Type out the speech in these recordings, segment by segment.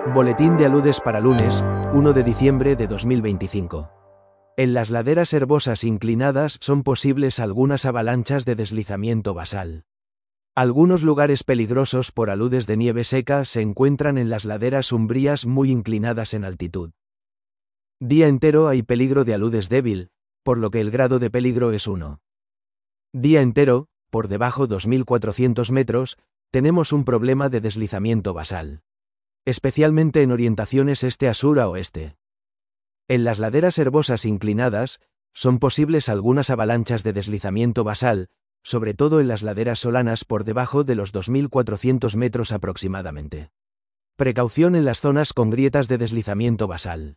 Boletín de aludes para lunes, 1 de diciembre de 2025. En las laderas herbosas inclinadas son posibles algunas avalanchas de deslizamiento basal. Algunos lugares peligrosos por aludes de nieve seca se encuentran en las laderas umbrías muy inclinadas en altitud. Día entero hay peligro de aludes débil, por lo que el grado de peligro es 1. Día entero, por debajo 2400 metros, tenemos un problema de deslizamiento basal. Especialmente en orientaciones este a sur a oeste. En las laderas herbosas inclinadas, son posibles algunas avalanchas de deslizamiento basal, sobre todo en las laderas solanas por debajo de los 2400 metros aproximadamente. Precaución en las zonas con grietas de deslizamiento basal.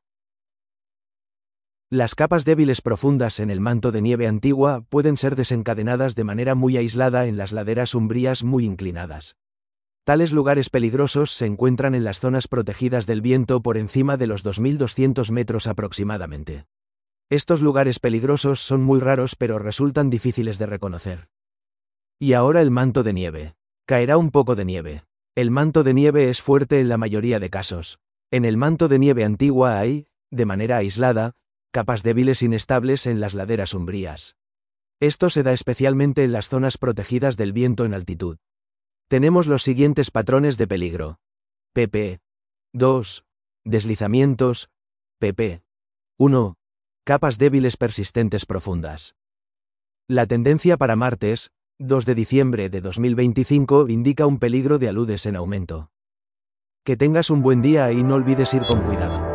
Las capas débiles profundas en el manto de nieve antigua pueden ser desencadenadas de manera muy aislada en las laderas umbrías muy inclinadas. Tales lugares peligrosos se encuentran en las zonas protegidas del viento por encima de los 2200 metros aproximadamente. Estos lugares peligrosos son muy raros pero resultan difíciles de reconocer. Y ahora el manto de nieve. Caerá un poco de nieve. El manto de nieve es fuerte en la mayoría de casos. En el manto de nieve antigua hay, de manera aislada, capas débiles inestables en las laderas umbrías. Esto se da especialmente en las zonas protegidas del viento en altitud. Tenemos los siguientes patrones de peligro. pp. 2. Deslizamientos. pp. 1. Capas débiles persistentes profundas. La tendencia para martes, 2 de diciembre de 2025, indica un peligro de aludes en aumento. Que tengas un buen día y no olvides ir con cuidado.